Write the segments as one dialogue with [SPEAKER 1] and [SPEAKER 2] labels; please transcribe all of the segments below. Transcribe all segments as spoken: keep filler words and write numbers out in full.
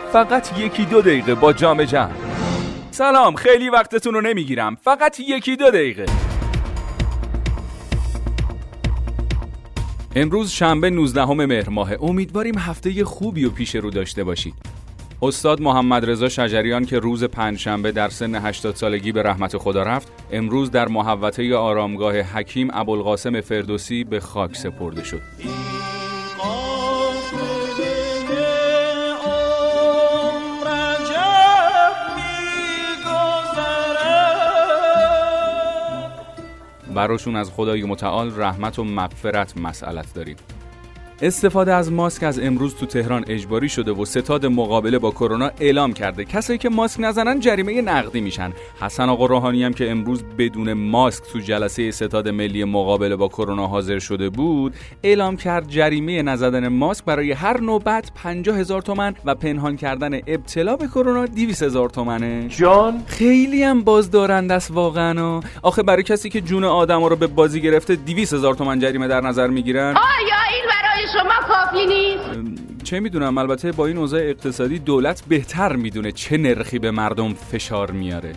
[SPEAKER 1] فقط یکی دو دقیقه با جام جم. سلام، خیلی وقتتون رو نمیگیرم، فقط یکی دو دقیقه. امروز شنبه نوزدهم مهر ماه. امیدواریم هفته خوبی و پیش رو داشته باشید. استاد محمد رضا شجریان که روز پنجشنبه در سن هشتاد سالگی به رحمت خدا رفت، امروز در محوطه آرامگاه حکیم ابوالقاسم فردوسی به خاک سپرده شد. براشون از خدای متعال رحمت و مغفرت مسئلت داریم. استفاده از ماسک از امروز تو تهران اجباری شده و ستاد مقابله با کرونا اعلام کرده کسایی که ماسک نزنن جریمه نقدی میشن. حسن آقا روحانی هم که امروز بدون ماسک تو جلسه ستاد ملی مقابله با کرونا حاضر شده بود، اعلام کرد جریمه نزدن ماسک برای هر نوبت پنجاه هزار تومان و پنهان کردن ابتلا به کرونا دویست هزار تومانه. جان خیلی هم بازدارنده است واقعا. آخه برای کسی که جون آدما رو به بازی گرفته دویست هزار تومان جریمه در نظر میگیرن.
[SPEAKER 2] آیا این برای شما کافی نیست؟
[SPEAKER 1] چه میدونم، البته با این اوضاع اقتصادی دولت بهتر میدونه چه نرخی به مردم فشار میاره.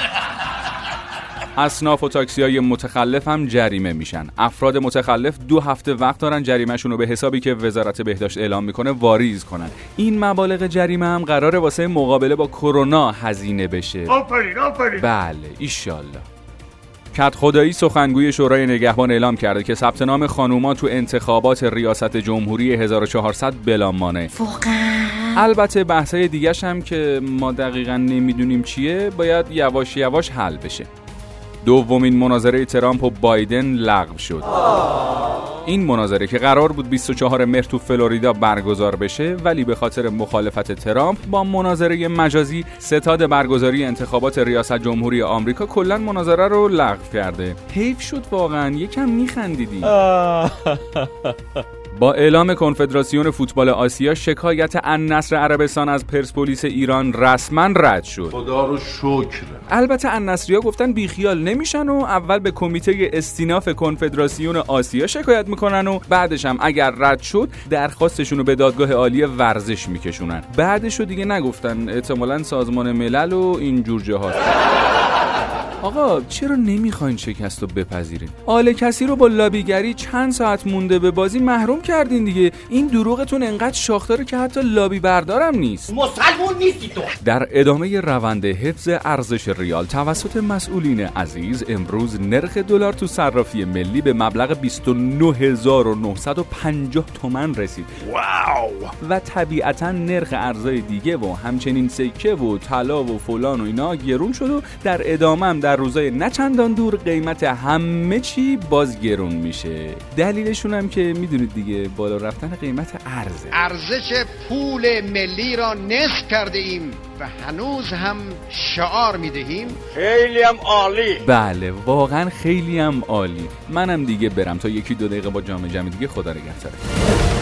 [SPEAKER 1] اصناف و تاکسی‌های متخلف هم جریمه میشن. افراد متخلف دو هفته وقت دارن جریمه‌شون رو به حسابی که وزارت بهداشت اعلام میکنه واریز کنن. این مبالغ جریمه هم قراره واسه مقابله با کرونا هزینه بشه.
[SPEAKER 3] آفرین آفرین.
[SPEAKER 1] بله ایشالله. کد خدایی سخنگوی شورای نگهبان اعلام کرده که ثبت نام خانوما تو انتخابات ریاست جمهوری هزار و چهارصد بلا مانع. البته بحثای دیگه‌ش هم که ما دقیقاً نمیدونیم چیه باید یواش یواش حل بشه. دومین مناظره ترامپ و بایدن لغو شد. این مناظره که قرار بود بیست و چهارم مهر تو فلوریدا برگزار بشه، ولی به خاطر مخالفت ترامپ با مناظره مجازی ستاد برگزاری انتخابات ریاست جمهوری آمریکا کلاً مناظره رو لغو کرده. حیف شد واقعاً، یکم میخندیدی. با اعلام کنفدراسیون فوتبال آسیا شکایت النصر عربستان از پرسپولیس ایران رسما رد شد.
[SPEAKER 3] خدا رو شکر.
[SPEAKER 1] البته النصری‌ها گفتن بیخیال نمیشن و اول به کمیته استیناف کنفدراسیون آسیا شکایت میکنن و بعدش هم اگر رد شد درخواستشون رو به دادگاه عالی ورزش میکشونن. بعدش رو دیگه نگفتن، احتمالاً سازمان ملل و این جور جهات. آقا چرا نمیخواین شکست رو بپذیرین؟ آل کسی رو با لابیگری چند ساعت مونده به بازی محروم کردین دیگه. این دروغتون انقدر شاخداره که حتی لابی بردارم نیست.
[SPEAKER 4] مسلمون نیستی تو.
[SPEAKER 1] در ادامه روند حفظ ارزش ریال توسط مسئولین عزیز، امروز نرخ دلار تو صرافی ملی به مبلغ بیست و نه هزار و نهصد و پنجاه تومان رسید.
[SPEAKER 3] واو.
[SPEAKER 1] و طبیعتا نرخ ارزهای دیگه و همچنین سکه و طلا و فلان و اینا گرون شد و در ادامه هم در روزای نه چندان دور قیمت همه چی باز گرون میشه. دلیلشون هم که میدونید دیگه، بالا رفتن قیمت ارزه.
[SPEAKER 4] ارزش پول ملی را نصف کرده ایم و هنوز هم شعار میدهیم
[SPEAKER 3] خیلی هم عالی.
[SPEAKER 1] بله واقعا خیلی هم عالی. منم دیگه برم تا یکی دو دقیقه با جام جهانی دیگه. خدا نگهدار.